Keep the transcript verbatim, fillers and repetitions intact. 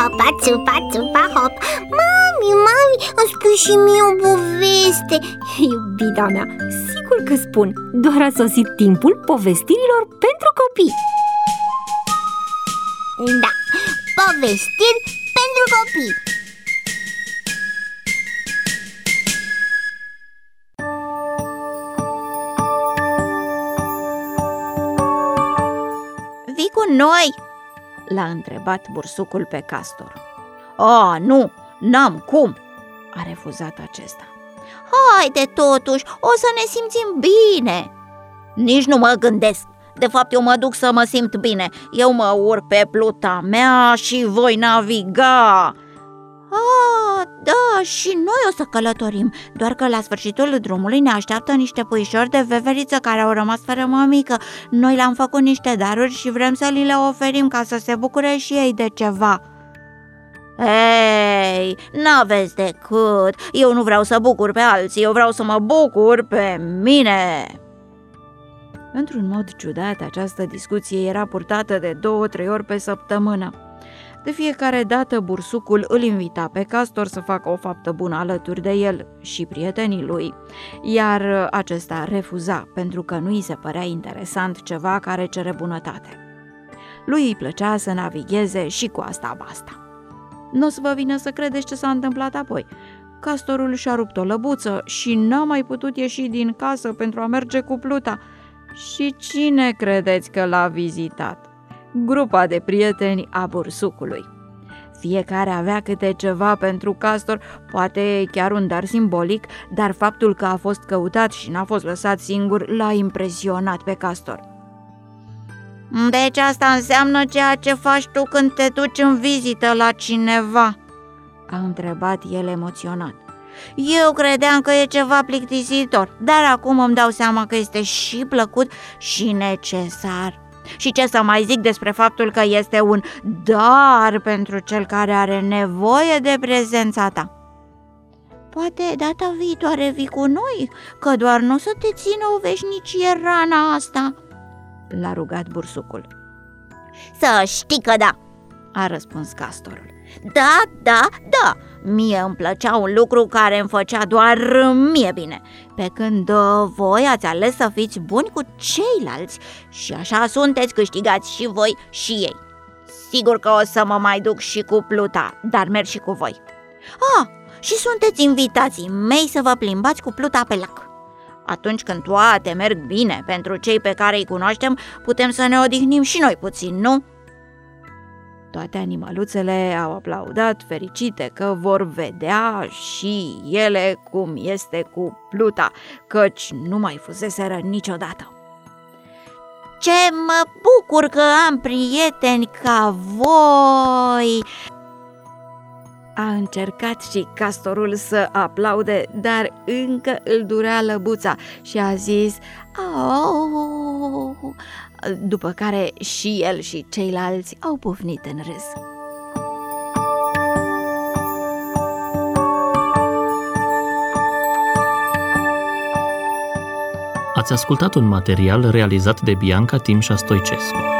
țupa, țupa, țupa, hop. Mami, mami, îmi spui și mie o poveste. Iubita mea, sigur că spun. Doar a sosit timpul povestirilor pentru copii. Da, povestiri pentru copii. Vii cu noi? L-a întrebat bursucul pe Castor. A, nu, n-am cum, a refuzat acesta. Haide totuși, o să ne simțim bine. Nici nu mă gândesc. De fapt, eu mă duc să mă simt bine. Eu mă urc pe pluta mea și voi naviga. Ah, da, și noi o să călătorim. Doar că la sfârșitul drumului ne așteaptă niște puișori de veveriță care au rămas fără mămică. Noi le-am făcut niște daruri și vrem să li le oferim ca să se bucure și ei de ceva. Ei, n-aveți decât. Eu nu vreau să bucur pe alții, eu vreau să mă bucur pe mine. Într-un mod ciudat, această discuție era purtată de două-trei ori pe săptămână. De fiecare dată, bursucul îl invita pe Castor să facă o faptă bună alături de el și prietenii lui, iar acesta refuza pentru că nu îi se părea interesant ceva care cere bunătate. Lui îi plăcea să navigheze și cu asta basta. Nu o să vă vină să credeți ce s-a întâmplat apoi. Castorul și-a rupt o lăbuță și n-a mai putut ieși din casă pentru a merge cu pluta. Și cine credeți că l-a vizitat? Grupa de prieteni a bursucului. Fiecare avea câte ceva pentru Castor, poate chiar un dar simbolic, dar faptul că a fost căutat și n-a fost lăsat singur l-a impresionat pe Castor. Deci asta înseamnă ceea ce faci tu când te duci în vizită la cineva? A întrebat el emoționat. Eu credeam că e ceva plictisitor, dar acum îmi dau seama că este și plăcut și necesar. Și ce să mai zic despre faptul că este un dar pentru cel care are nevoie de prezența ta. Poate data viitoare vii cu noi, că doar nu o să te țină o veșnicie rana asta, l-a rugat bursucul. Să știi că da, a răspuns Castorul. Da, da, da, mie îmi plăcea un lucru care îmi făcea doar mie bine, pe când voi ați ales să fiți buni cu ceilalți și așa sunteți câștigați și voi și ei. Sigur că o să mă mai duc și cu pluta, dar merg și cu voi. Ah, și sunteți invitații mei să vă plimbați cu pluta pe lac. Atunci când toate merg bine pentru cei pe care îi cunoaștem, putem să ne odihnim și noi puțin, nu? Toate animăluțele au aplaudat fericite că vor vedea și ele cum este cu pluta, căci nu mai fuseseră niciodată. Ce mă bucur că am prieteni ca voi! A încercat și Castorul să aplaude, dar încă îl durea lăbuța și a zis "Au!", după care și el și ceilalți au pufnit în râs. Ați ascultat un material realizat de Bianca Timșa Stoicescu.